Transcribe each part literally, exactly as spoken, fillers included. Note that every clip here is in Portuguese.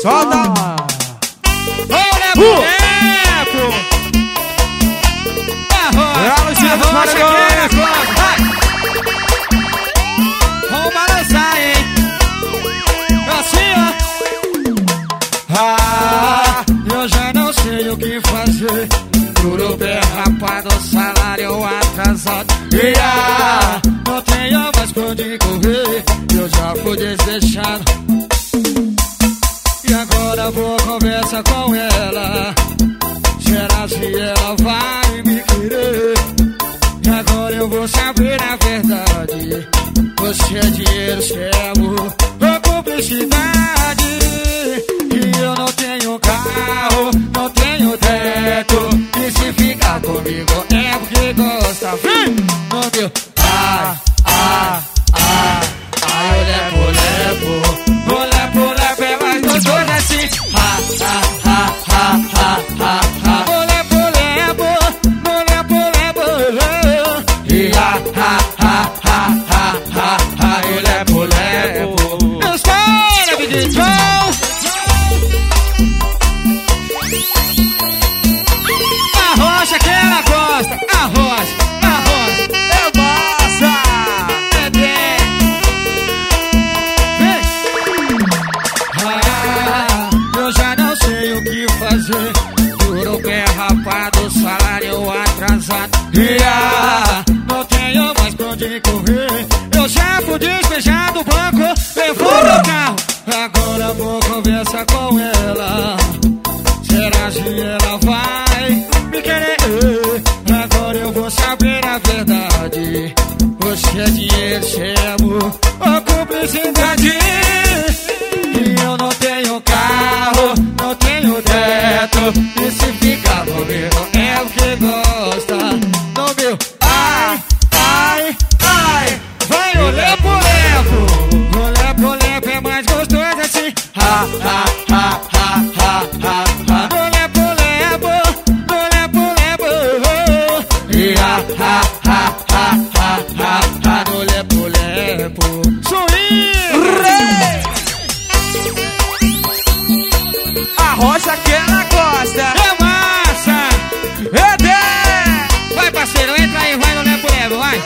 Solta! Olha, boneco! É a Lucinha dos Maragões! Vamos balançar, hein? Assim, ó. Ah, eu já não sei o que fazer. Duro pé rapado, salário atrasado. E ah, não tenho mais pra onde correr. Eu já fui desdeixado. E agora vou conversar com ela. Será se ela vai me querer? E agora eu vou saber a verdade. Você é dinheiro, você é amor ou cumplicidade. E eu não tenho carro, não tenho teto. E se ficar comigo é porque gosta. Vem! Não deu. Ah, ah, ah. Ai, eu levo, levo. Vou levo, levo, é mais gostoso assim. Ha, ha, ha, ha, ha, ha, ha. Vou levo, levo. Vou levo, levo. E ha, ha, ha, ha, ha, ha, ha. Eu levo, levo. Eu estou, D J Joe. A rocha que ela gosta. A rocha, a rocha. É massa! É bem. Ah, eu já não sei o que fazer. Duro pé rapado, salário atrasado. E ah, não tenho mais pra onde correr. Eu já fui despejado do banco, levou meu carro. Agora vou conversar com ela. Será que ela vai me querer? Agora eu vou saber a verdade. Você é dinheiro, você é amor ou cumplicidade. E eu não tenho carro, não tenho teto. E se ficar comigo é o que gosta. Não viu? Ai, ai, ai. Vai o lepo, lepo. O lepo, lepo é mais gostoso assim. Ha, ha, ha, ha, ha, ha, ha. O lepo, lepo. O lepo, lepo. E ha, ha, ha, ha, ha, ha, ha. O lepo, lepo. Swing! A rocha que ela gosta! É massa! É dez! Vai, parceiro, entra aí, vai no Lepo Levo, vai!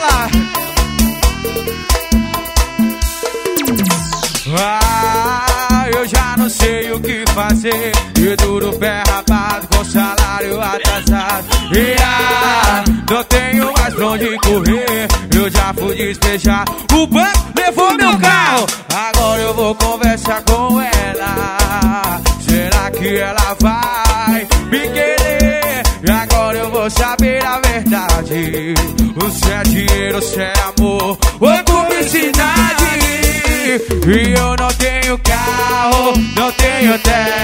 Ah, eu já não sei o que fazer. E duro pé rapado com salário atrasado. E ah, não tenho mais pra onde correr. Eu já fui despejar. O banco levou meu carro. Agora eu vou conversar com ela. Será que ela vai me querer? E agora eu vou saber a verdade. Você é dinheiro, você é amor ou cumplicidade. E eu não tenho carro, não tenho teto.